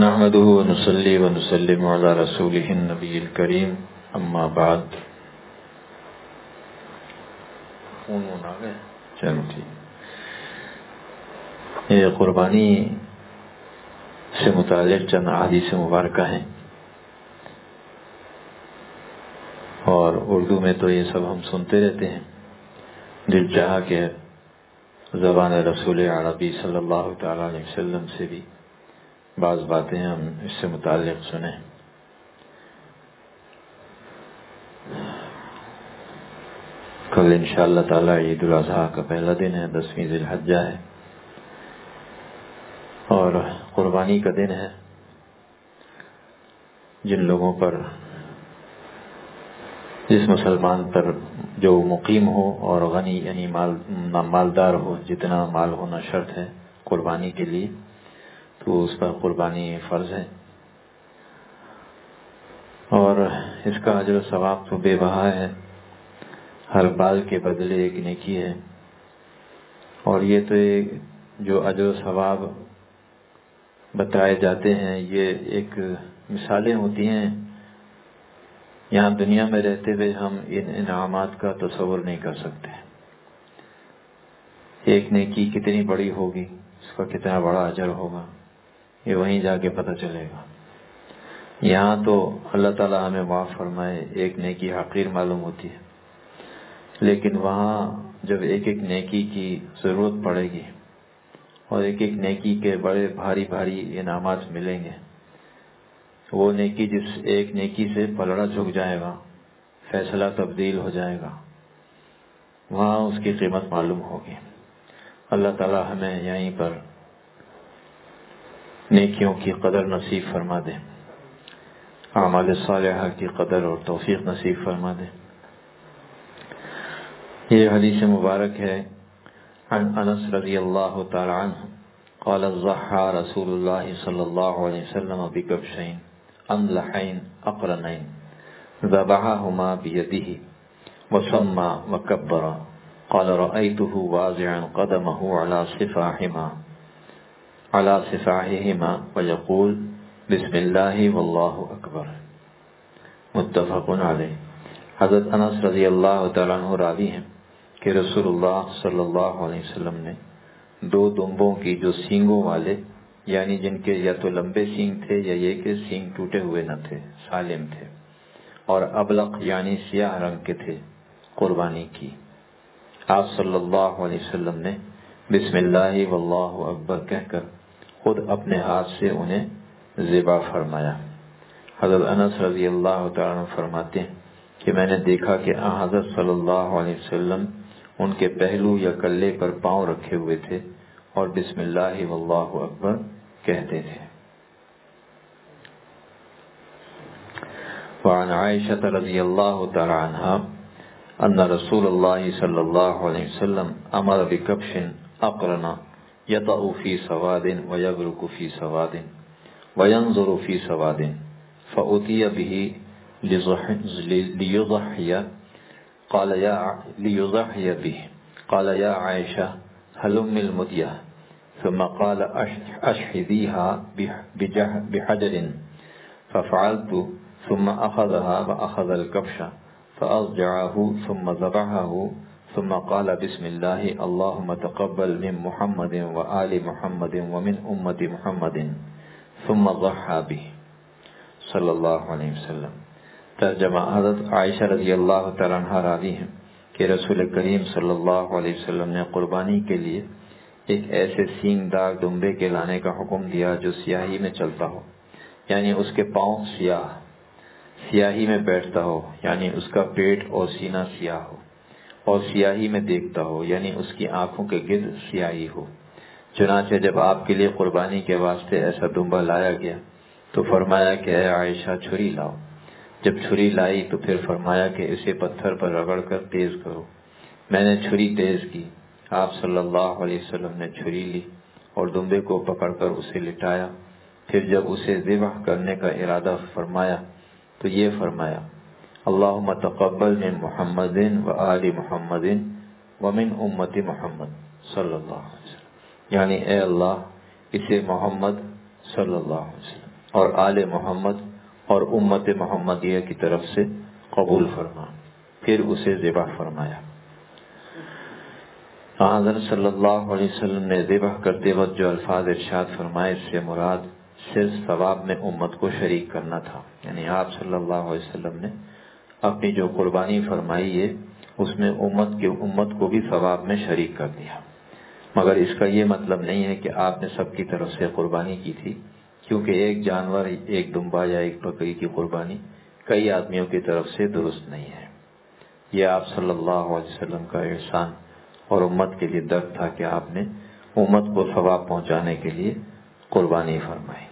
نحمده ونصلي ونسلم على رسوله النبي الكريم اما بعد یہ قربانی سے متعلق چند احادیث مبارکہ ہیں، اور اردو میں تو یہ سب ہم سنتے رہتے ہیں۔ دل چاہا کہ زبان رسول عربی صلی اللہ تعالی علیہ وسلم سے بھی بعض باتیں ہم اس سے متعلق سنیں۔ کل انشاءاللہ تعالی عید الاضحیٰ کا پہلا دن ہے، 10ویں ذی الحجہ ہے، اور قربانی کا دن ہے۔ جن لوگوں پر، جس مسلمان پر جو مقیم ہو اور غنی یعنی مالدار ہو، جتنا مال ہونا شرط ہے قربانی کے لیے، تو اس پر قربانی فرض ہے، اور اس کا اجر و ثواب تو بے بہا ہے۔ ہر بال کے بدلے ایک نیکی ہے، اور یہ تو جو اجر و ثواب بتائے جاتے ہیں یہ ایک مثالیں ہوتی ہیں۔ یہاں دنیا میں رہتے ہوئے ہم ان انعامات کا تصور نہیں کر سکتے۔ ایک نیکی کتنی بڑی ہوگی، اس کا کتنا بڑا اجر ہوگا، یہ وہیں جا کے پتہ چلے گا۔ یہاں تو اللہ تعالیٰ ہمیں معاف فرمائے، ایک نیکی حقیر معلوم ہوتی ہے، لیکن وہاں جب ایک ایک نیکی کی ضرورت پڑے گی اور ایک ایک نیکی کے بڑے بھاری بھاری انعامات ملیں گے، وہ نیکی جس ایک نیکی سے پلڑا جھک جائے گا، فیصلہ تبدیل ہو جائے گا، وہاں اس کی قیمت معلوم ہوگی۔ اللہ تعالیٰ ہمیں یہیں پر نیکیوں کی قدر نصیب فرما دے، اعمال صالحہ کی قدر اور توفیق نصیب فرما دے۔ یہ حدیث مبارک ہے عن انس رضی اللہ تعالی عنہ قال ضحى رسول الله صلی اللہ علیہ وسلم بکبشین املحین اقرنین ذبحهما بيده وسمى وكبر قال رأيته واضعا قدمه على صفاحهما ويقول بسم الله والله اکبر، متفق علیہ۔ حضرت انس رضی اللہ تعالیٰ عنہ راوی ہیں کہ رسول اللہ صلی اللہ علیہ وسلم نے دو دمبوں کی جو سینگوں والے، یعنی جن کے یا تو لمبے سینگ تھے یا یہ کہ سینگ ٹوٹے ہوئے نہ تھے، سالم تھے، اور ابلق یعنی سیاہ رنگ کے تھے، قربانی کی۔ آپ صلی اللہ علیہ وسلم نے بسم اللہ واللہ اکبر کہہ کر خود اپنے ہاتھ سے انہیں ذبح فرمایا۔ حضرت انس رضی اللہ تعالیٰ عنہ فرماتے ہیں کہ میں نے دیکھا کہ حضرت صلی اللہ علیہ وسلم ان کے پہلو یا کلے پر پاؤں رکھے ہوئے تھے اور بسم اللہ واللہ اکبر کہتے تھے۔ وعن عائشہ رضی اللہ تعالی عنہا ان رسول اللہ صلی اللہ علیہ وسلم امر بکبش اقرن یطأ فی سواد ویبرک فی سواد وینظر فی سواد فأتی به ليضحي به قال يا عائشة هلم المدية ثم قال أشحذيها بحجر ففعلت ثم أخذها وأخذ الكبش فأضجعه ثم ذبحه ثم قال بسم الله اللهم تقبل من محمد وآل محمد ومن أمة محمد ثم ضحى به صلی اللہ علیہ وسلم۔ ترجمہ: حضرت عائشہ رضی اللہ تعالیٰ عنہ راوی ہیں کہ رسول کریم صلی اللہ علیہ وسلم نے قربانی کے لیے ایک ایسے سینگ دار دمبے کے لانے کا حکم دیا جو سیاہی میں چلتا ہو، یعنی اس کے پاؤں سیاہی میں بیٹھتا ہو، یعنی اس کا پیٹ اور سینہ سیاہ ہو، اور سیاہی میں دیکھتا ہو، یعنی اس کی آنکھوں کے گرد سیاہی ہو۔ چنانچہ جب آپ کے لیے قربانی کے واسطے ایسا دمبا لایا گیا تو فرمایا کہ اے عائشہ چھری لاؤ۔ جب چھری لائی تو پھر فرمایا کہ اسے پتھر پر رگڑ کر تیز کرو۔ میں نے چھری تیز کی، آپ صلی اللہ علیہ وسلم نے چھری لی اور دمبے کو پکڑ کر اسے لٹایا۔ پھر جب اسے ذبح کرنے کا ارادہ فرمایا تو یہ فرمایا اللہم تقبل من محمد وآل محمد ومن امت محمد صلی اللہ علیہ وسلم، یعنی اے اللہ اسے محمد صلی اللہ علیہ وسلم اور آل محمد اور امت محمدیہ کی طرف سے قبول فرما، پھر اسے ذبح فرمایا۔ حضرت صلی اللہ علیہ وسلم نے ذبح کرتے وقت جو الفاظ ارشاد فرمائے، اس سے مراد صرف ثواب میں امت کو شریک کرنا تھا، یعنی آپ صلی اللہ علیہ وسلم نے اپنی جو قربانی فرمائی ہے اس میں امت کو بھی ثواب میں شریک کر دیا، مگر اس کا یہ مطلب نہیں ہے کہ آپ نے سب کی طرف سے قربانی کی تھی، کیونکہ ایک جانور، ایک دمبا یا ایک بکری کی قربانی کئی آدمیوں کی طرف سے درست نہیں ہے۔ یہ آپ صلی اللہ علیہ وسلم کا احسان اور امت کے لیے درد تھا کہ آپ نے امت کو ثواب پہنچانے کے لیے قربانی فرمائی۔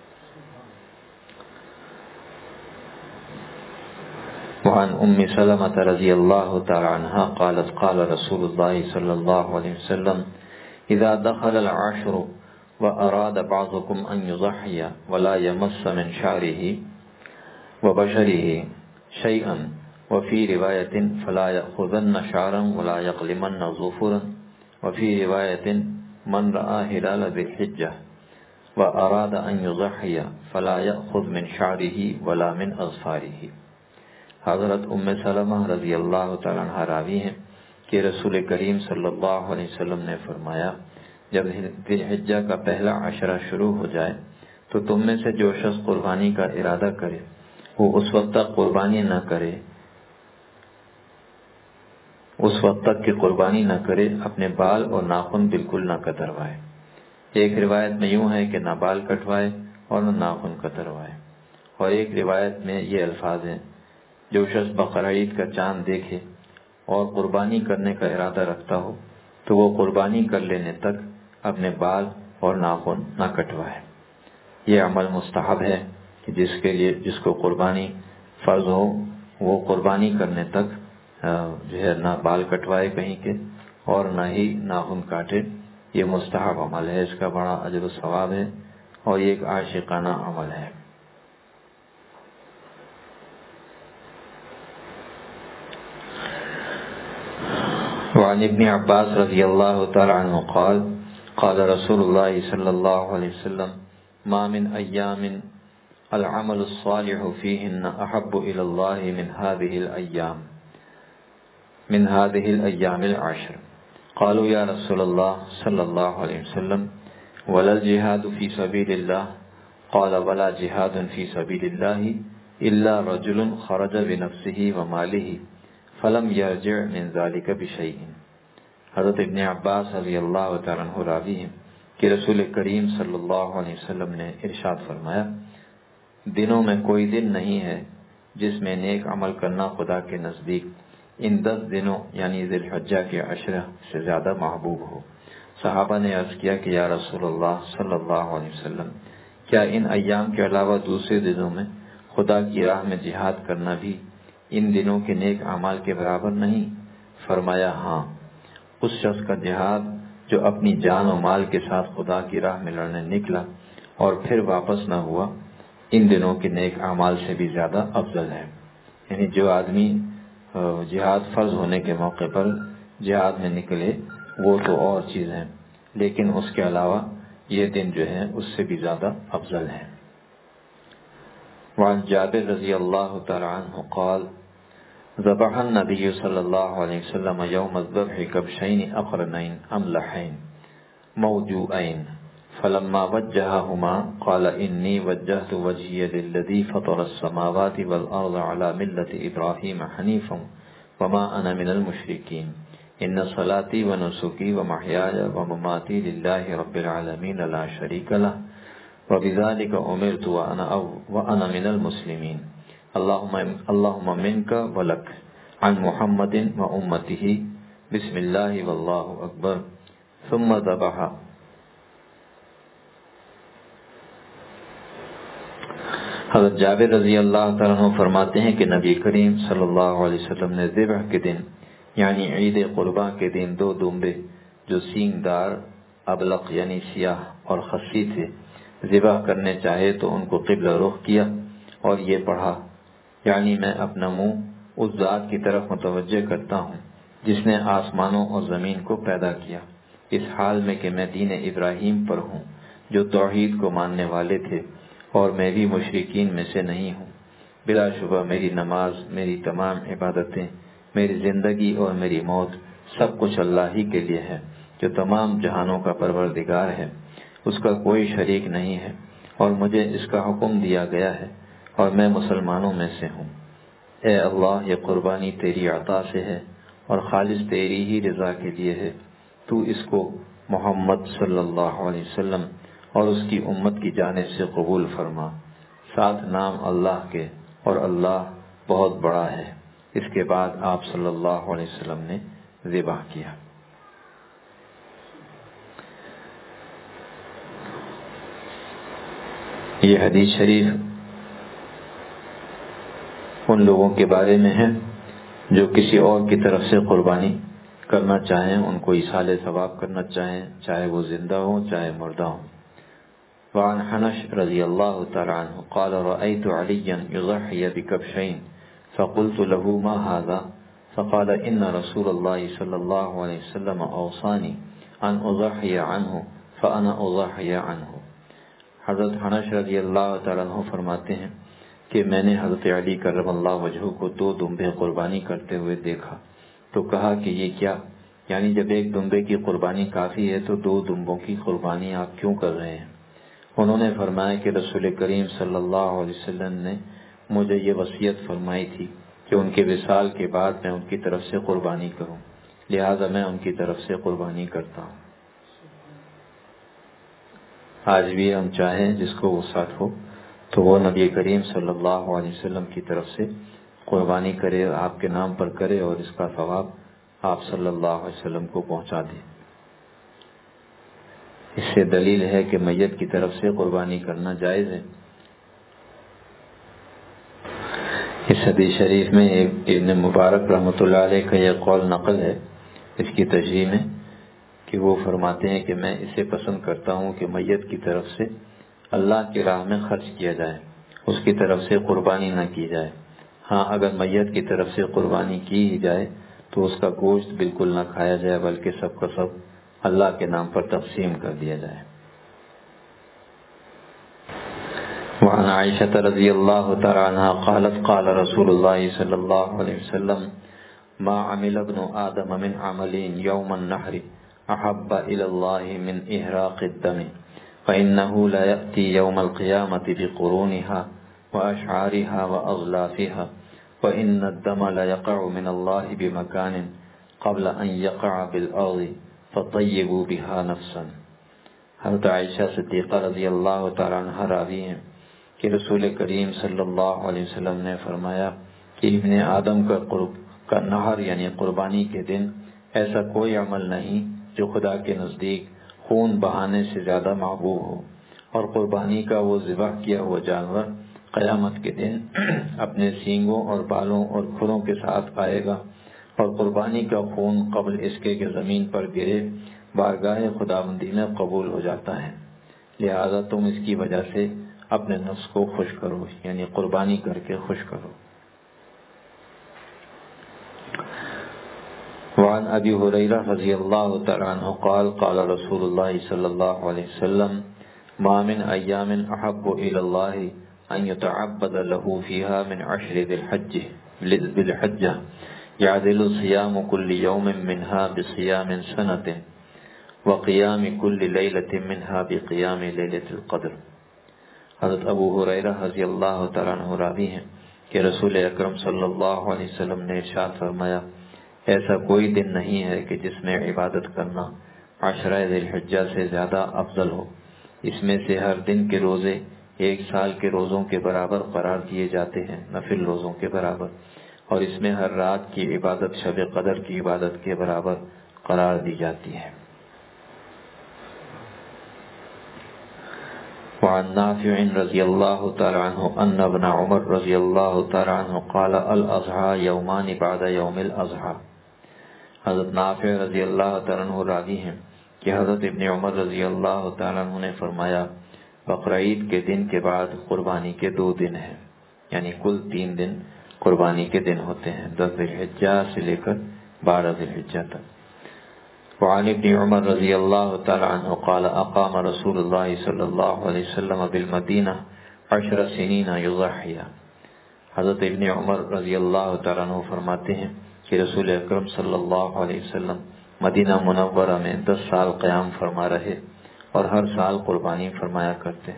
وعن ام سلمة رضی اللہ تعالی عنہا قالت قال رسول اللہ صلی اللہ علیہ وسلم اذا دخل العشر واراد بعضكم ان يضحي ولا يمس من شعره وبشره شيئا وفي رواية فلا يأخذن شعرا ولا يقلمن ظفرا وفي رواية من رأى هلال ذي الحجة وأراد أن يضحي فلا يأخذ من شعره ولا من أظفاره۔ حضرت ام سلمہ رضی اللہ تعالیٰ عنہ راوی ہیں کہ رسول کریم صلی اللہ علیہ وسلم نے فرمایا، جب ذی الحجہ کا پہلا عشرہ شروع ہو جائے تو تم میں سے جو شخص قربانی کا ارادہ کرے وہ اس وقت تک قربانی نہ کرے، اس وقت تک کہ قربانی نہ کرے اپنے بال اور ناخن بالکل نہ کتروائے۔ ایک روایت میں یوں ہے کہ نہ بال کٹوائے اور نہ ناخن کتروائے، اور ایک روایت میں یہ الفاظ ہیں، جو شخص بقرعید کا چاند دیکھے اور قربانی کرنے کا ارادہ رکھتا ہو تو وہ قربانی کر لینے تک اپنے بال اور ناخن نہ کٹوائے۔ یہ عمل مستحب ہے کہ جس کو قربانی فرض ہو وہ قربانی کرنے تک جو ہے نہ بال کٹوائے کہیں کے اور نہ ہی ناخن کاٹے۔ یہ مستحب عمل ہے، اس کا بڑا اجر و ثواب ہے اور یہ ایک عاشقانہ عمل ہے۔ وعن ابن عباس رضی اللہ تعالی عنہ قال قال رسول اللہ صلی اللہ علیہ وسلم ما من ایام العمل الصالح فیہن احب الی اللہ من هذه الأيام العشر۔ قالوا يا رسول الله صلى الله عليه وسلم ولا الجهاد في سبيل الله؟ قال ولا جهاد في سبيل الله إلا رجل خرج بنفسه وماله فلم يرجع من ذلك بشيء۔ حضرت ابن عباس رضی اللہ تعالیٰ عنہ راوی ہیں کہ رسول کریم صلی اللہ علیہ وسلم نے ارشاد فرمایا، دنوں میں کوئی دن نہیں ہے جس میں نیک عمل کرنا خدا کے نزدیک ان 10 دنوں یعنی ذی الحجہ کے عشرہ سے زیادہ محبوب ہو۔ صحابہ نے عرض کیا کہ یا رسول اللہ صلی اللہ علیہ وسلم، کیا ان ایام کے علاوہ دوسرے دنوں میں خدا کی راہ میں جہاد کرنا بھی ان دنوں کے نیک اعمال کے برابر نہیں؟ فرمایا ہاں، اس شخص کا جہاد جو اپنی جان و مال کے ساتھ خدا کی راہ میں لڑنے نکلا اور پھر واپس نہ ہوا، ان دنوں کے نیک اعمال سے بھی زیادہ افضل ہے۔ یعنی جو آدمی جہاد فرض ہونے کے موقع پر جہاد میں نکلے وہ تو اور چیز ہے، لیکن اس کے علاوہ یہ دن جو ہے اس سے بھی زیادہ افضل ہے۔ وعن جابر رضی اللہ تعالی عنہ قال ذبح النبی صلی اللہ علیہ وسلم یوم الذبح کبشین اقرنین املحین موجوعین فلما وجہہما قال انی وجہت وجہی للذی فطر السماوات والارض علی ملت ابراہیم حنیفا وما انا من المشرکین ان صلاتی ونسکی ومحیای ومماتی للہ رب العالمین لا شریک لہ وبذلک امرت وانا من المسلمین اللہم منک ولک عن محمد وامتہ بسم اللہ واللہ اکبر ثم ذبح۔ حضرت جابر رضی اللہ تعالیٰ عنہ فرماتے ہیں کہ نبی کریم صلی اللہ علیہ وسلم نے ذبح کے دن یعنی عید قرباں کے دن 2 دمبے جو سینگ دار ابلق یعنی سیاہ اور خصی تھے ذبح کرنے چاہے تو ان کو قبلہ رخ کیا اور یہ پڑھا، یعنی میں اپنا منہ اس ذات کی طرف متوجہ کرتا ہوں جس نے آسمانوں اور زمین کو پیدا کیا، اس حال میں کہ میں دین ابراہیم پر ہوں جو توحید کو ماننے والے تھے اور میں بھی مشرکین میں سے نہیں ہوں۔ بلا شبہ میری نماز، میری تمام عبادتیں، میری زندگی اور میری موت سب کچھ اللہ ہی کے لیے ہے، جو تمام جہانوں کا پروردگار ہے، اس کا کوئی شریک نہیں ہے، اور مجھے اس کا حکم دیا گیا ہے اور میں مسلمانوں میں سے ہوں۔ اے اللہ، یہ قربانی تیری عطا سے ہے اور خالص تیری ہی رضا کے لیے ہے۔ تو اس کو محمد صلی اللہ علیہ وسلم اور اس کی امت کی جانب سے قبول فرما، ساتھ نام اللہ کے، اور اللہ بہت بڑا ہے۔ اس کے بعد آپ صلی اللہ علیہ وسلم نے ذبح کیا۔ یہ حدیث شریف ان لوگوں کے بارے میں ہے جو کسی اور کی طرف سے قربانی کرنا چاہیں، ان کو ایصال ثواب کرنا چاہیں، چاہے وہ زندہ ہوں چاہے مردہ ہوں۔ وعن حنش رضی اللہ تعالی عنہ قال رأيت عليا يضحي بكبشين فقلت له ما هذا فقال إن رسول الله صلى الله عليه وسلم أوصاني أن أضحي عنه فأنا أضحي عنه۔ حضرت حنش رضی اللہ تعالیٰ عنہ فرماتے ہیں کہ میں نے حضرت علی کرم اللہ وجہہ کو 2 دمبے قربانی کرتے ہوئے دیکھا تو کہا کہ یہ کیا، یعنی جب ایک دمبے کی قربانی کافی ہے تو 2 دمبوں کی قربانی آپ کیوں کر رہے ہیں؟ انہوں نے فرمایا کہ رسول کریم صلی اللہ علیہ وسلم نے مجھے یہ وصیت فرمائی تھی کہ ان کے وصال کے بعد میں ان کی طرف سے قربانی کروں، لہذا میں ان کی طرف سے قربانی کرتا ہوں۔ آج بھی ہم چاہیں جس کو وسعت ہو تو وہ نبی کریم صلی اللہ علیہ وسلم کی طرف سے قربانی کرے، آپ کے نام پر کرے، اور اس کا ثواب آپ صلی اللہ علیہ وسلم کو پہنچا دے۔ اس سے دلیل ہے کہ میت کی طرف سے قربانی کرنا جائز ہے۔ اس حدیث شریف میں ابن مبارک رحمۃ اللہ علیہ کا یہ قول نقل ہے اس کی تشریح میں کہ وہ فرماتے ہیں کہ میں اسے پسند کرتا ہوں کہ میت کی طرف سے اللہ کی راہ میں خرچ کیا جائے، اس کی طرف سے قربانی نہ کی جائے۔ ہاں، اگر میت کی طرف سے قربانی کی ہی جائے تو اس کا گوشت بالکل نہ کھایا جائے، بلکہ سب کا سب اللہ کے نام پر تقسیم کر دیا جائے۔ وعن عائشة رضی اللہ تعالی عنہا قالت قال رسول اللہ صلی اللہ علیہ وسلم ما عمل ابن آدم من عمل يوم النحر احب الى اللہ من احراق الدم فإنه لا يأتي يوم القيامة بقرونها وأشعارها وأغلافها وإن الدم لا يقع من الله بمكان قبل أن يقع بالأرض فطيبوا بها نفسا۔ حضرت عائشہ صدیقہ رضی اللہ تعالی عنہ راوی ہیں کہ رسول کریم صلی اللہ علیہ وسلم نے فرمایا کہ ابن آدم کا نحر یعنی قربانی کے دن ایسا کوئی عمل نہیں جو خدا کے نزدیک خون بہانے سے زیادہ محبوب ہو، اور قربانی کا وہ ذبح کیا ہوا جانور قیامت کے دن اپنے سینگوں اور بالوں اور کھروں کے ساتھ آئے گا، اور قربانی کا خون قبل اس کے کہ زمین پر گرے بارگاہ خداوندی میں قبول ہو جاتا ہے، لہذا تم اس کی وجہ سے اپنے نفس کو خوش کرو، یعنی قربانی کر کے خوش کرو۔ وعن ابی ہریرہ رضی اللہ تعالی عنہ قال قال رسول اللہ صلی اللہ علیہ وسلم ما من ایام احب الی اللہ ان یتعبد له فیها من عشر ذی الحجہ يعدل صيام كل يوم منها بصيام سنة وقيام كل ليلة منها بقيام ليلة القدر۔ حضرت ابو ہریرہ رضی اللہ تعالیٰ عنہ راوی ہیں کہ رسول اکرم صلی اللہ علیہ وسلم نے ارشاد فرمایا ایسا کوئی دن نہیں ہے کہ جس میں عبادت کرنا عشرہ ذی الحجہ سے زیادہ افضل ہو، اس میں سے ہر دن کے روزے 1 سال کے روزوں کے برابر قرار دیے جاتے ہیں، نفل روزوں کے برابر، اور اس میں ہر رات کی عبادت شب قدر کی عبادت کے برابر قرار دی جاتی ہے۔ وعن نافع رضی اللہ تعالی عنہ ان ابن عمر رضی اللہ تعالی عنہ قال الاضحى یومان بعد یوم الاضحى۔ حضرت نافع رضی اللہ تعالی عنہ راوی ہیں کہ حضرت ابن عمر رضی اللہ تعالی عنہ نے فرمایا بقرعید کے دن کے بعد قربانی کے 2 دن ہیں، یعنی کل 3 دن قربانی کے دن ہوتے ہیں، 10 ذی الحجہ سے لے کر 12 ذی الحجہ تک۔ وعن ابن عمر رضی اللہ تعالی عنہ قال اقام رسول اللہ صلی اللہ علیہ وسلم بالمدینہ 10 سنین یضحی۔ حضرت ابن عمر رضی اللہ تعالیٰ عنہ فرماتے ہیں کہ رسول اکرم صلی اللہ علیہ وسلم مدینہ منورہ میں 10 سال قیام فرما رہے اور ہر سال قربانی فرمایا کرتے۔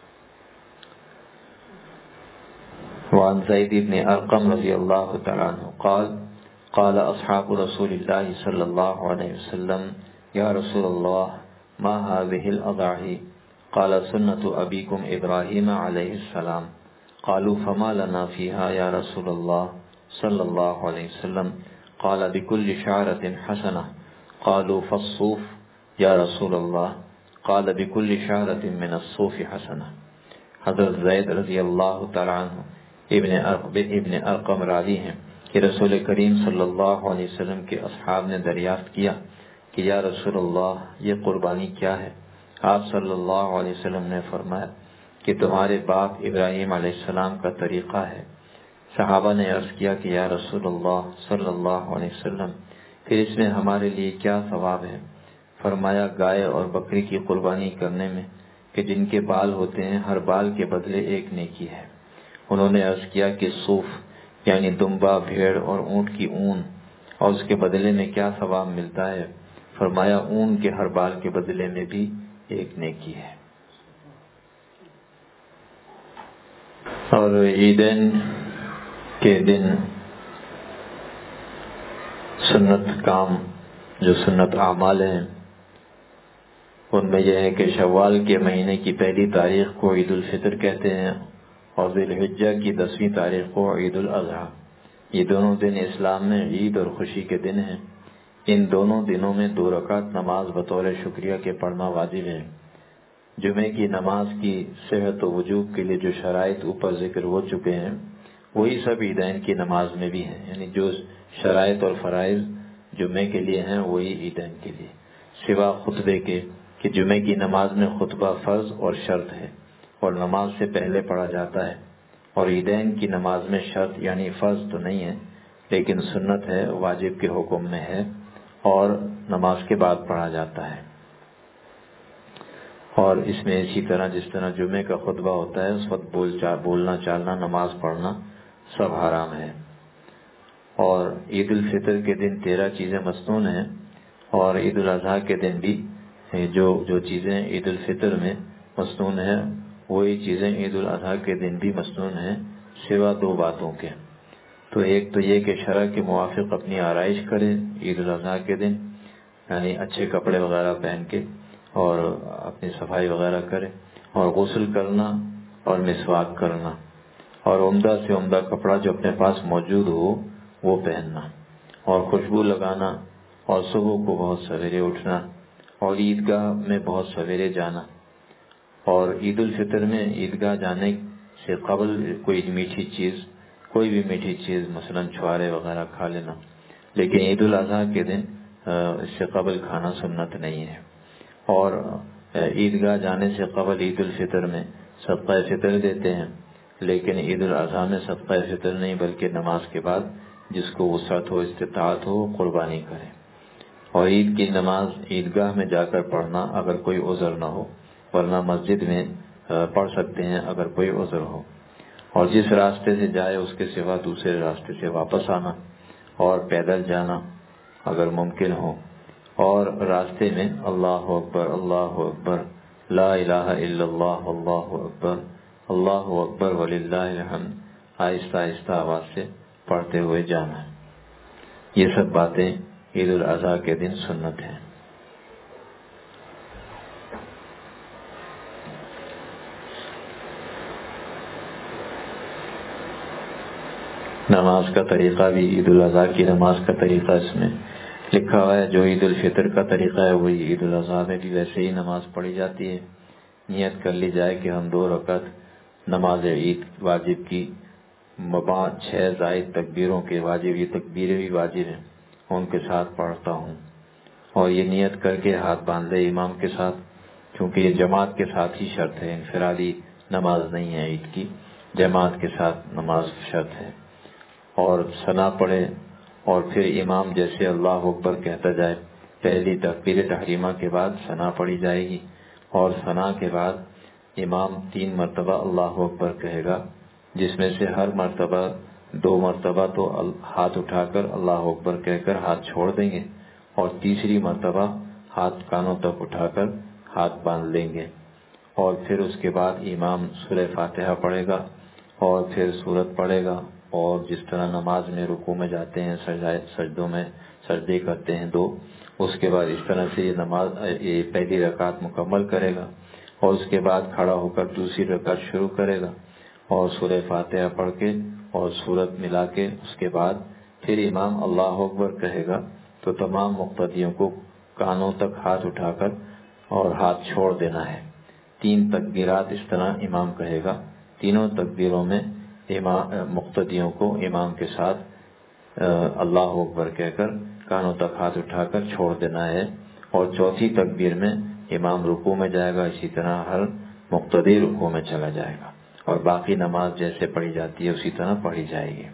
وعن زید بن ارقم رضی اللہ تعالیٰ عنہ قال قال اصحاب رسول اللہ صلی اللہ علیہ وسلم یا رسول اللہ ما هذه الاضاحی قال سنت ابیکم ابراہیم علیہ السلام قالوا فما لنا فيها یا رسول اللہ صلی اللہ علیہ وسلم قال بكل شعرة حسنة قالوا فالصوف یا رسول اللہ قال بكل شعرة من الصوف حسنة۔ حضرت زید رضی اللہ تعالیٰ عنہ ابن ارقم راوی ہیں کہ رسول کریم صلی اللہ علیہ وسلم کے اصحاب نے دریافت کیا کہ یا رسول اللہ یہ قربانی کیا ہے؟ آپ صلی اللہ علیہ وسلم نے فرمایا کہ تمہارے باپ ابراہیم علیہ السلام کا طریقہ ہے۔ صحابہ نے عرض کیا کہ یا رسول اللہ صلی اللہ علیہ وسلم پھر اس میں ہمارے لیے کیا ثواب ہے؟ فرمایا گائے اور بکری کی قربانی کرنے میں کہ جن کے بال ہوتے ہیں ہر بال کے بدلے ایک نیکی ہے۔ انہوں نے عرض کیا کہ صوف یعنی دمبا، بھیڑ اور اونٹ کی اون، اور اس کے بدلے میں کیا ثواب ملتا ہے؟ فرمایا اون کے ہر بال کے بدلے میں بھی ایک نیکی ہے۔ اور عیدین کے دن سنت کام جو سنت اعمال ہیں ان میں یہ ہے کہ شوال کے مہینے کی پہلی تاریخ کو عید الفطر کہتے ہیں اور ذی الحجہ کی 10ویں تاریخ کو عید الاضحیٰ۔ یہ دونوں دن اسلام میں عید اور خوشی کے دن ہیں۔ ان دونوں دنوں میں 2 رکعت نماز بطور شکریہ کے پڑھنا واجب ہے۔ جمعے کی نماز کی صحت و وجوب کے لیے جو شرائط اوپر ذکر ہو چکے ہیں وہی سب عیدین کی نماز میں بھی ہیں، یعنی جو شرائط اور فرائض جمعے کے لیے ہیں وہی عیدین کے لیے، سوا خطبے کے کہ جمعے کی نماز میں خطبہ فرض اور شرط ہے اور نماز سے پہلے پڑھا جاتا ہے، اور عیدین کی نماز میں شرط یعنی فرض تو نہیں ہے لیکن سنت ہے، واجب کے حکم میں ہے اور نماز کے بعد پڑھا جاتا ہے۔ اور اس میں اسی طرح جس طرح جمعے کا خطبہ ہوتا ہے اس وقت بولنا چالنا نماز پڑھنا سب حرام ہے۔ اور عید الفطر کے دن 13 چیزیں مسنون ہیں، اور عید الاضحیٰ کے دن بھی جو چیزیں عید الفطر میں مسنون ہیں وہی چیزیں عید الاضحیٰ کے دن بھی مسنون ہیں، سوا 2 باتوں کے۔ تو ایک تو یہ کہ شرع کے موافق اپنی آرائش کرے عید الاضحیٰ کے دن، یعنی اچھے کپڑے وغیرہ پہن کے اور اپنی صفائی وغیرہ کرے، اور غسل کرنا اور مسواک کرنا، اور عمدہ سے عمدہ کپڑا جو اپنے پاس موجود ہو وہ پہننا، اور خوشبو لگانا، اور صبح کو بہت سویرے اٹھنا، اور عیدگاہ میں بہت سویرے جانا۔ اور عید الفطر میں عیدگاہ جانے سے قبل کوئی بھی میٹھی چیز مثلا چھوارے وغیرہ کھا لینا، لیکن عید الاضحیٰ کے دن اس سے قبل کھانا سنت نہیں ہے۔ اور عیدگاہ جانے سے قبل عید الفطر میں صدقہ فطر دیتے ہیں، لیکن عید الاضحیٰ میں صدقہ فطر نہیں بلکہ نماز کے بعد جس کو وسعت ہو استطاعت ہو قربانی کرے۔ اور عید کی نماز عیدگاہ میں جا کر پڑھنا اگر کوئی عذر نہ ہو، ورنہ مسجد میں پڑھ سکتے ہیں اگر کوئی عذر ہو۔ اور جس راستے سے جائے اس کے سوا دوسرے راستے سے واپس آنا، اور پیدل جانا اگر ممکن ہو، اور راستے میں اللہ اکبر لا الہ الا اللہ اللہ اکبر وللہ الحمد آہستہ آہستہ آواز سے پڑھتے ہوئے جانا۔ یہ سب باتیں عید الاضحیٰ کے دن سنت ہیں۔ نماز کا طریقہ بھی عید الاضحیٰ کی نماز کا طریقہ اس میں لکھا ہوا ہے، جو عید الفطر کا طریقہ ہے وہی عید الاضحیٰ میں بھی ویسے ہی نماز پڑھی جاتی ہے۔ نیت کر لی جائے کہ ہم 2 رکعت نماز عید واجب کی 6 زائد تکبیروں کے واجب، یہ تکبیریں بھی واجب ہیں، ان کے ساتھ پڑھتا ہوں، اور یہ نیت کر کے ہاتھ باندھ لے امام کے ساتھ، کیونکہ یہ جماعت کے ساتھ ہی شرط ہے، انفرادی نماز نہیں ہے عید کی، جماعت کے ساتھ نماز شرط ہے۔ اور ثنا پڑھے، اور پھر امام جیسے اللہ اکبر کہتا جائے، پہلی تکبیر تحریمہ کے بعد ثنا پڑھی جائے گی، اور ثنا کے بعد امام 3 مرتبہ اللہ اکبر کہے گا، جس میں سے ہر مرتبہ 2 مرتبہ تو ہاتھ اٹھا کر اللہ اکبر کہہ کر ہاتھ چھوڑ دیں گے، اور تیسری مرتبہ ہاتھ کانوں تک اٹھا کر ہاتھ باندھ لیں گے، اور پھر اس کے بعد امام سورہ فاتحہ پڑھے گا اور پھر سورت پڑھے گا، اور جس طرح نماز میں رکوع میں جاتے ہیں سجدوں میں سجدے کرتے ہیں 2، اس کے بعد اس طرح سے یہ پہلی رکعت مکمل کرے گا، اور اس کے بعد کھڑا ہو کر دوسری رکعت شروع کرے گا، اور سورہ فاتحہ پڑھ کے اور سورت ملا کے اس کے بعد پھر امام اللہ اکبر کہے گا، تو تمام مقتدیوں کو کانوں تک ہاتھ اٹھا کر اور ہاتھ چھوڑ دینا ہے۔ 3 تکبیرات اس طرح امام کہے گا، تینوں تکبیروں میں مقتدیوں کو امام کے ساتھ اللہ اکبر کہہ کر کانوں تک ہاتھ اٹھا کر چھوڑ دینا ہے، اور چوتھی تکبیر میں امام رکوع میں جائے گا، اسی طرح ہر مقتدی رکوع میں چلا جائے گا، اور باقی نماز جیسے پڑھی جاتی ہے اسی طرح پڑھی جائے گی۔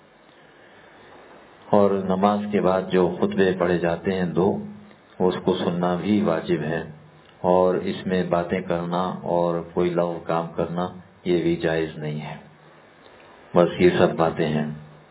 اور نماز کے بعد جو خطبے پڑھے جاتے ہیں 2، اس کو سننا بھی واجب ہے، اور اس میں باتیں کرنا اور کوئی لغو کام کرنا یہ بھی جائز نہیں ہے۔ بس یہ سب باتیں ہیں۔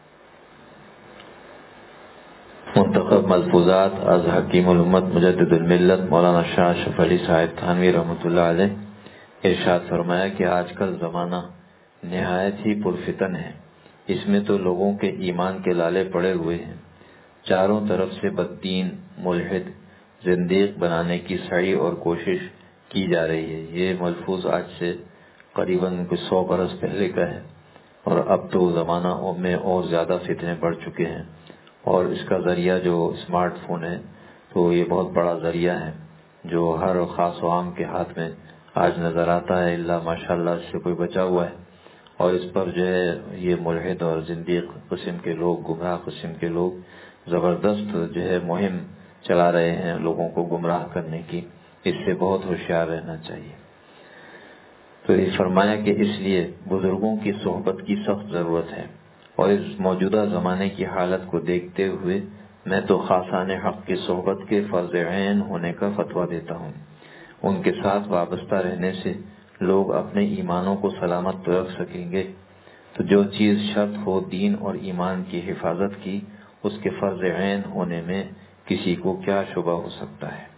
منتخب ملفوظات از حکیم الامت مجدد الملت مولانا شاہ اشرف علی صاحب تھانوی رحمۃ اللہ علیہ ارشاد فرمایا کہ آج کل زمانہ نہایت ہی پرفتن ہے، اس میں تو لوگوں کے ایمان کے لالے پڑے ہوئے ہیں، چاروں طرف سے بددین، ملحد، زندیق بنانے کی سعی اور کوشش کی جا رہی ہے۔ یہ ملفوظ آج سے قریباً 100 برس پہلے کا ہے، اور اب تو زمانہ میں اور زیادہ فتنے بڑھ چکے ہیں، اور اس کا ذریعہ جو اسمارٹ فون ہے تو یہ بہت بڑا ذریعہ ہے جو ہر خاص و عام کے ہاتھ میں آج نظر آتا ہے، اللہ ماشاءاللہ اس سے کوئی بچا ہوا ہے، اور اس پر جو ہے یہ ملحد اور زندیق قسم کے لوگ، گمراہ قسم کے لوگ زبردست جو ہے مہم چلا رہے ہیں لوگوں کو گمراہ کرنے کی، اس سے بہت ہوشیار رہنا چاہیے۔ تو یہ فرمایا کہ اس لیے بزرگوں کی صحبت کی سخت ضرورت ہے، اور اس موجودہ زمانے کی حالت کو دیکھتے ہوئے میں تو خاصان حق کی صحبت کے فرض عین ہونے کا فتویٰ دیتا ہوں۔ ان کے ساتھ وابستہ رہنے سے لوگ اپنے ایمانوں کو سلامت تو رکھ سکیں گے، تو جو چیز شرط ہو دین اور ایمان کی حفاظت کی، اس کے فرض عین ہونے میں کسی کو کیا شبہ ہو سکتا ہے۔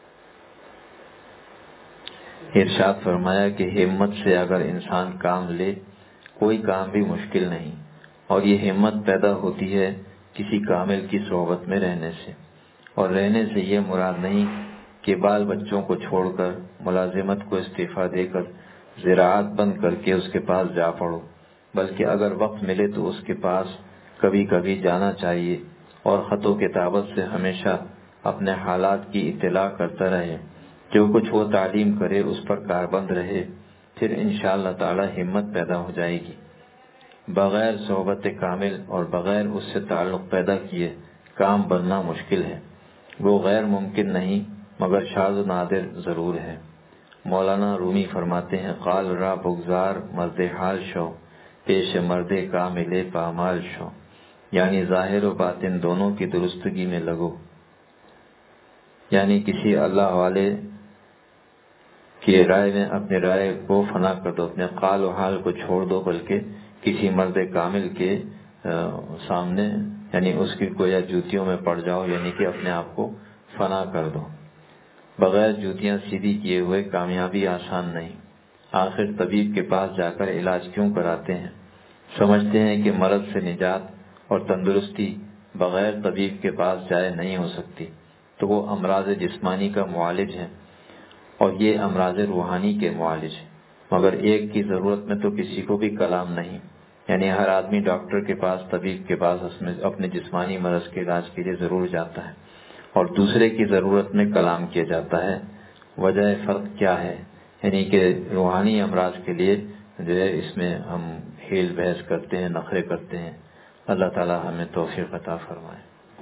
ارشاد فرمایا کہ ہمت سے اگر انسان کام لے کوئی کام بھی مشکل نہیں، اور یہ ہمت پیدا ہوتی ہے کسی کامل کی صحبت میں رہنے سے، اور رہنے سے یہ مراد نہیں کہ بال بچوں کو چھوڑ کر ملازمت کو استعفیٰ دے کر زراعت بند کر کے اس کے پاس جا پڑو، بلکہ اگر وقت ملے تو اس کے پاس کبھی کبھی جانا چاہیے، اور خط و کتابت سے ہمیشہ اپنے حالات کی اطلاع کرتا رہے، جو کچھ وہ تعلیم کرے اس پر کاربند رہے، پھر انشاءاللہ تعالی ہمت پیدا ہو جائے گی۔ بغیر صحبت کامل اور بغیر اس سے تعلق پیدا کیے کام بننا مشکل ہے، وہ غیر ممکن نہیں مگر شاذ و نادر ضرور ہے۔ مولانا رومی فرماتے ہیں قال را بگزار مرد حال شو، پیش مرد کامل پامال شو، یعنی ظاہر و باطن دونوں کی درستگی میں لگو، یعنی کسی اللہ والے کی رائے میں اپنے رائے کو فنا کر دو، اپنے قال و حال کو چھوڑ دو، بلکہ کسی مرد کامل کے سامنے یعنی اس کی گویا جوتیوں میں پڑ جاؤ، یعنی کہ اپنے آپ کو فنا کر دو۔ بغیر جوتیاں سیدھی کیے ہوئے کامیابی آسان نہیں۔ آخر طبیب کے پاس جا کر علاج کیوں کراتے ہیں؟ سمجھتے ہیں کہ مرض سے نجات اور تندرستی بغیر طبیب کے پاس جائے نہیں ہو سکتی، تو وہ امراض جسمانی کا معالج ہے، اور یہ امراض روحانی کے معالج ہیں، مگر ایک کی ضرورت میں تو کسی کو بھی کلام نہیں، یعنی ہر آدمی ڈاکٹر کے پاس، طبیب کے پاس اپنے جسمانی مرض کے علاج کے لیے ضرور جاتا ہے، اور دوسرے کی ضرورت میں کلام کیا جاتا ہے۔ وجہ فرق کیا ہے؟ یعنی کہ روحانی امراض کے لیے جو ہے اس میں ہم ہیل بحث کرتے ہیں، نخرے کرتے ہیں۔ اللہ تعالی ہمیں توفیق عطا فرمائے۔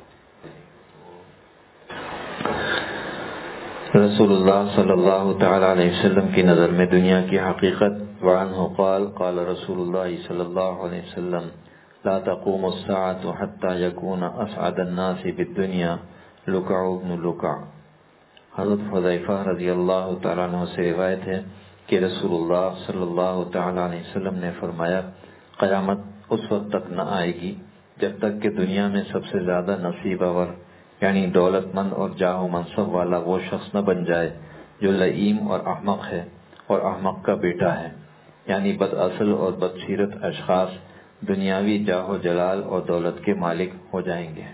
رسول اللہ صلی اللہ تعالی علیہ وسلم کی نظر میں دنیا کی حقیقت، وعنہ قال قال رسول اللہ صلی اللہ علیہ وسلم لا تقوم الساعة حتى يكون اسعد الناس بالدنيا لکع بن لکع۔ حضرت حذیفہ رضی اللہ تعالیٰ عنہ سے روایت ہے کہ رسول اللہ صلی اللہ تعالی علیہ وسلم نے فرمایا قیامت اس وقت تک نہ آئے گی جب تک کہ دنیا میں سب سے زیادہ نصیب آور یعنی دولت مند اور جاہ و منصب والا وہ شخص نہ بن جائے جو لئیم اور احمق ہے اور احمق کا بیٹا ہے، یعنی بد اصل اور بدسیرت اشخاص دنیاوی جاہ و جلال اور دولت کے مالک ہو جائیں گے۔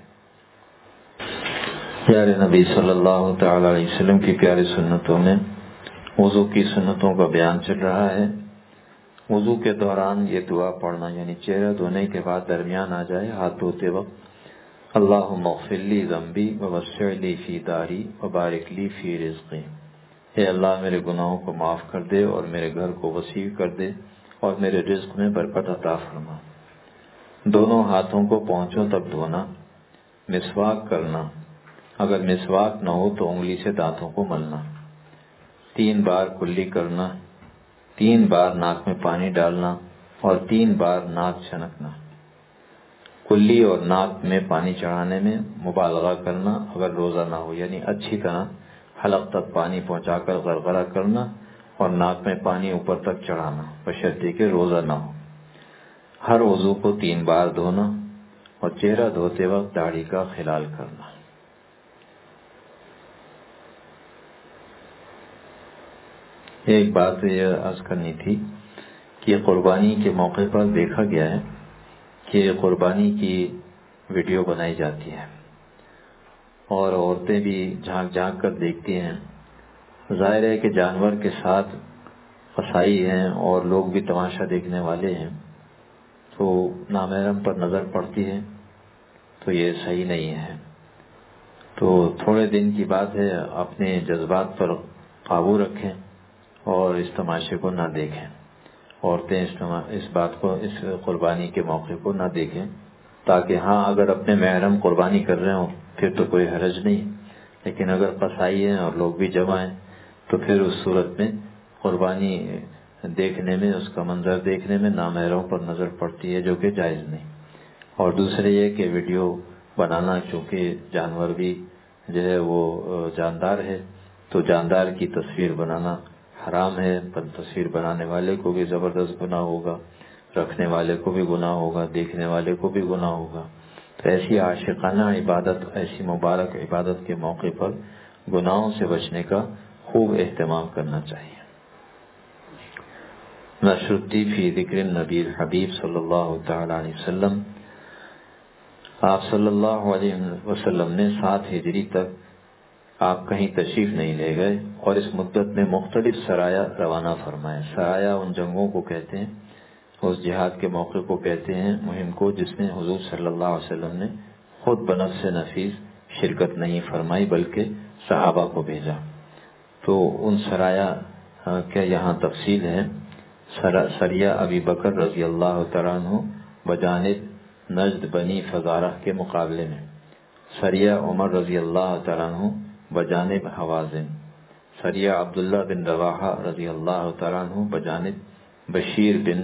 پیارے نبی صلی اللہ تعالی علیہ وسلم کی پیاری سنتوں میں وضو کی سنتوں کا بیان چل رہا ہے۔ وضو کے دوران یہ دعا پڑھنا، یعنی چہرہ دھونے کے بعد درمیان آ جائے ہاتھ دھوتے وقت، اللہم اغفر لی ذنبی ووسع لی فی داری وبارک لی فی رزقی، اے اللہ میرے گناہوں کو معاف کر دے اور میرے گھر کو وسیع کر دے اور میرے رزق میں برکت عطا فرما۔ دونوں ہاتھوں کو پونچھوں تک دھونا، مسواک کرنا، اگر مسواک نہ ہو تو انگلی سے دانتوں کو ملنا، 3 بار کلی کرنا، 3 بار ناک میں پانی ڈالنا اور 3 بار ناک چھنکنا۔ کلی اور ناک میں پانی چڑھانے میں مبالغہ کرنا اگر روزہ نہ ہو، یعنی اچھی طرح حلق تک پانی پہنچا کر غرغرہ کرنا اور ناک میں پانی اوپر تک چڑھانا، بشرطے کہ روزہ نہ ہو۔ ہر وضو کو 3 بار دھونا اور چہرہ دھوتے وقت داڑھی کا خلال کرنا۔ ایک بات یہ عرض کرنی تھی کہ قربانی کے موقع پر دیکھا گیا ہے کہ قربانی کی ویڈیو بنائی جاتی ہے اور عورتیں بھی جھانک جھانک کر دیکھتی ہیں۔ ظاہر ہے کہ جانور کے ساتھ قصائی ہیں اور لوگ بھی تماشا دیکھنے والے ہیں، تو نامحرم پر نظر پڑتی ہے تو یہ صحیح نہیں ہے۔ تو تھوڑے دن کی بات ہے، اپنے جذبات پر قابو رکھیں اور اس تماشے کو نہ دیکھیں۔ عورتیں اس بات کو، اس قربانی کے موقع کو نہ دیکھیں، تاکہ ہاں اگر اپنے محرم قربانی کر رہے ہوں پھر تو کوئی حرج نہیں، لیکن اگر قصائی ہیں اور لوگ بھی جمع ہیں تو پھر اس صورت میں قربانی دیکھنے میں، اس کا منظر دیکھنے میں نامحرم پر نظر پڑتی ہے، جو کہ جائز نہیں۔ اور دوسرے یہ کہ ویڈیو بنانا، چونکہ جانور بھی جو ہے وہ جاندار ہے، تو جاندار کی تصویر بنانا حرام ہے۔ تصویر بنانے والے کو بھی زبردست گناہ ہوگا، رکھنے والے کو بھی گناہ ہوگا، دیکھنے والے کو بھی گناہ ہوگا۔ تو ایسی عاشقانہ عبادت، ایسی مبارک عبادت کے موقع پر گناہوں سے بچنے کا خوب اہتمام کرنا چاہیے۔ نشرتی فی ذکر النبی الحبیب صلی اللہ تعالی علیہ وسلم، آپ صلی اللہ علیہ وسلم نے 7 ہجری تک آپ کہیں تشریف نہیں لے گئے اور اس مدت میں مختلف سرایا روانہ فرمائے۔ سرایا ان جنگوں کو کہتے ہیں، اس جہاد کے موقع کو کہتے ہیں، مہم کو جس میں حضور صلی اللہ علیہ وسلم نے خود بنفس نفیس شرکت نہیں فرمائی بلکہ صحابہ کو بھیجا۔ تو ان سرایا کا یہاں تفصیل ہے۔ سریہ ابی بکر رضی اللہ تعالیٰ عنہ بجانب نجد بنی فزارہ کے مقابلے میں، سریہ عمر رضی اللہ تعالیٰ عنہ بجانب حوازن، سریہ عبداللہ بن رواحہ رضی اللہ تعالیٰ عنہ بجانب بشیر بن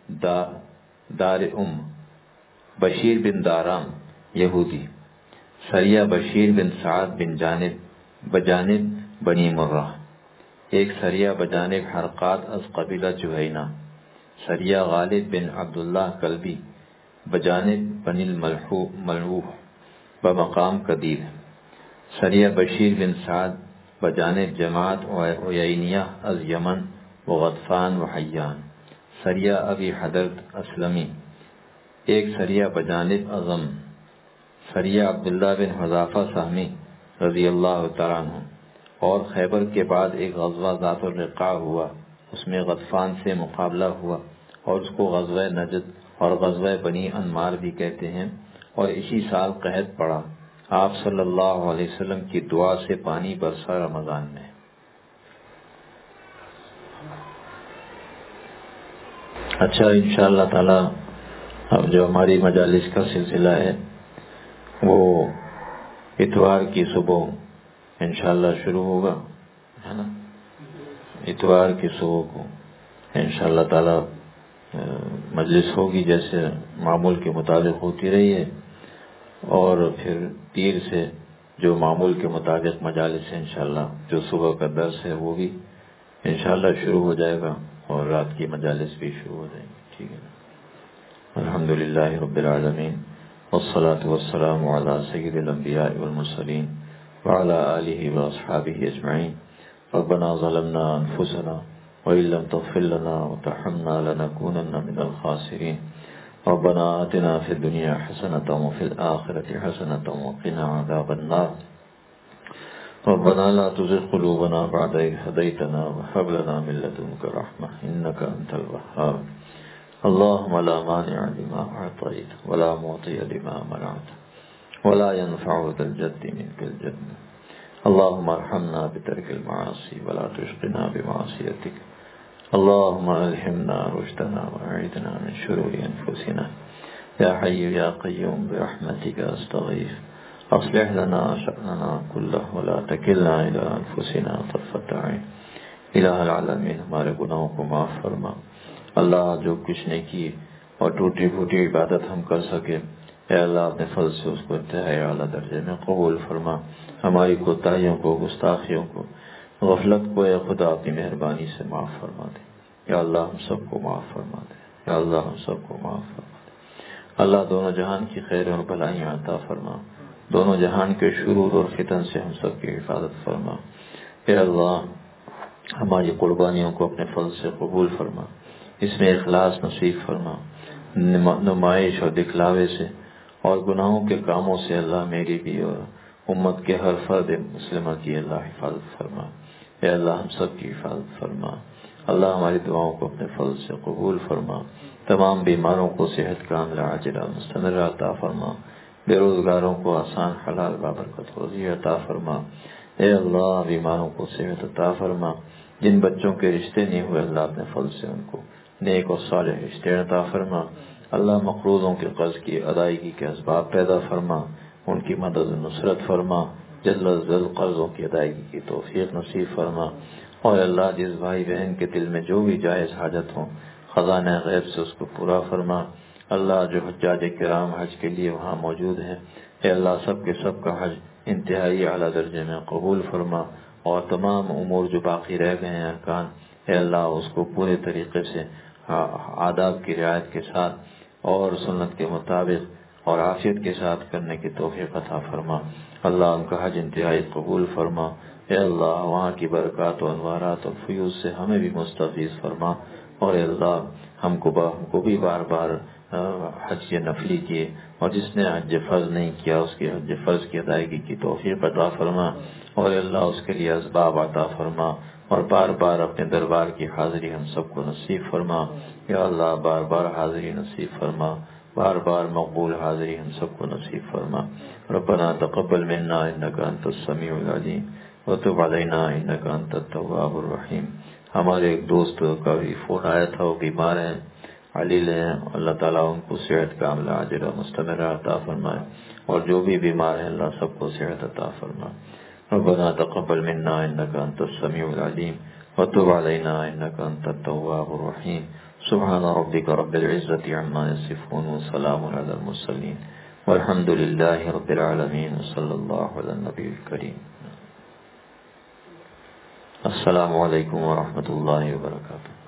بشیر بن دارام یہودی، سریہ بشیر بن سعد بجانب بنی مرہ، ایک سریہ بجانب حرقات از قبیلہ جوہینہ، سریہ غالب بن عبداللہ کلبی بجانب بنی الملوح بمقام قدیر، سریہ بشیر بن سعد بجانب جماعت عیینیہ از یمن و غطفان و حیان، سریہ ابی حضرت اسلمی، ایک سریہ بجانب اعظم، سریہ عبداللہ بن حذافہ سہمی رضی اللہ تعالیٰ عنہ۔ اور خیبر کے بعد ایک غزوہ ذات الرقاع ہوا، اس میں غطفان سے مقابلہ ہوا اور اس کو غزوہ نجد اور غزوہ بنی انمار بھی کہتے ہیں، اور اسی سال قحط پڑا۔ آپ صلی اللہ علیہ وسلم کی دعا سے پانی برسا رمضان میں۔ اچھا، انشاءاللہ تعالی اب جو ہماری مجالس کا سلسلہ ہے وہ اتوار کی صبح انشاءاللہ شروع ہوگا، ہے نا؟ اتوار کی صبح کو انشاءاللہ تعالی مجلس ہوگی جیسے معمول کے مطابق ہوتی رہی ہے، اور پھر پیر سے جو معمول کے مطابق مجالس ہے انشاءاللہ، جو صبح کا درس ہے وہ بھی انشاءاللہ شروع ہو جائے گا اور رات کی مجالس بھی شروع ہو جائیں گی. ٹھیک ہے نا. الحمدللہ رب العالمین والصلاة والسلام علی سید الانبیاء والمرسلین وعلى آلہ واصحابہ اجمعین. ربنا ظلمنا انفسنا وإن لم تغفر لنا وترحمنا لنكونن من الخاسرین. ربنا آتنا في الدنيا حسنة وفي الآخرة حسنة وقنا عذاب النار. ربنا لا تزغ قلوبنا بعد إذ هديتنا وهب لنا من لدنك رحمة إنك أنت الوهاب. اللهم لا مانع لما أعطيت ولا معطي لما منعت ولا ينفع ذا الجد منك الجد. اللهم ارحمنا بترك المعاصي ولا تشقنا بمعصيتك. اللهم ألهمنا رشدنا وأعذنا من شرور أنفسنا. يا حي يا قيوم برحمتك أستغيث أصلح لنا شأننا كله ولا تكلنا إلى أنفسنا طرفة عين. الہ العالمین ہمارے گناہوں کو معاف فرما. اللہ جو کچھ نہیں کی اور ٹوٹی پھوٹی عبادت ہم کر سکے اے اللہ اپنے فضل سے اس کو انتہائی اعلیٰ درجے میں قبول فرما. ہماری کوتاہیوں کو گستاخیوں کو غفلت کو اے خدا اپنی مہربانی سے معاف فرما دے. یا اللہ ہم سب کو معاف فرما دے. یا اللہ ہم سب کو معاف فرما دے. اللہ دونوں جہان کی خیر اور بھلائیاں عطا فرما. دونوں جہان کے شرور اور فتن سے ہم سب کی حفاظت فرما. اے اللہ ہماری قربانیوں کو اپنے فضل سے قبول فرما. اس میں اخلاص نصیب فرما. نمائش اور دکھلاوے سے اور گناہوں کے کاموں سے اللہ میری بھی اور امت کے ہر فرد مسلمہ کی اللہ حفاظت فرما. اے اللہ ہم سب کی حفاظت فرما. اللہ ہماری دعاؤں کو اپنے فضل سے قبول فرما. تمام بیماروں کو صحت کاملہ عاجلہ مستمرہ عطا فرما. بے روزگاروں کو آسان حلال بابرکت روزی عطا فرما. اے اللہ بیماروں کو صحت عطا فرما. جن بچوں کے رشتے نہیں ہوئے اللہ اپنے فضل سے ان کو نیک اور صالح رشتے عطا فرما. اللہ مقروضوں کے قرض کی ادائیگی کے اسباب پیدا فرما. ان کی مدد و نصرت فرما. جلد از جلد قرضوں کی ادائیگی کی توفیق نصیب فرما. اور اللہ جس بھائی بہن کے دل میں جو بھی جائز حاجت ہوں خزانہ غیب سے اس کو پورا فرما. اللہ جو حجاج کرام حج کے لیے وہاں موجود ہیں اے اللہ سب کے سب کا حج انتہائی اعلیٰ درجے میں قبول فرما. اور تمام امور جو باقی رہ گئے ہیں ارکان اے اللہ اس کو پورے طریقے سے آداب کی رعایت کے ساتھ اور سنت کے مطابق اور عافیت کے ساتھ کرنے کی توفیق عطا فرما. اللہ ان کا حج انتہائی قبول فرما. اے اللہ وہاں کی برکات و انوارات اور فیوز سے ہمیں بھی مستفیض فرما. اور اے اللہ ہم کو بھی بار بار حج نفلی کیے اور جس نے حج فرض نہیں کیا اس کی حج فرض کی ادائیگی کی توفیق عطا فرما. اور اے اللہ اس کے لیے اسباب عطا فرما. اور بار بار اپنے دربار کی حاضری ہم سب کو نصیب فرما. یا اللہ بار بار حاضری نصیب فرما. بار بار مقبول حاضری ہم سب کو نصیب فرما. ربنا تقبل منا انک انت السمیع العلیم وتب علینا انک انت التواب الرحیم. ہمارے ایک دوست کا بھی فون آیا تھا وہ بیمار ہیں علیل ہیں. اللہ تعالیٰ ان کو صحت کاملہ عاجلہ مستمرہ عطا فرمائے. اور جو بھی بیمار ہیں اللہ سب کو صحت عطا فرمائے. ربنا تقبل منا انک انت السمیع العلیم وتب علینا انک انت التواب الرحیم. سبحان ربک رب العزة عما یصفون وسلام علی المرسلین والحمد للہ رب العالمین صلی اللہ علی النبی الکریم. السلام علیکم ورحمۃ اللہ وبرکاتہ.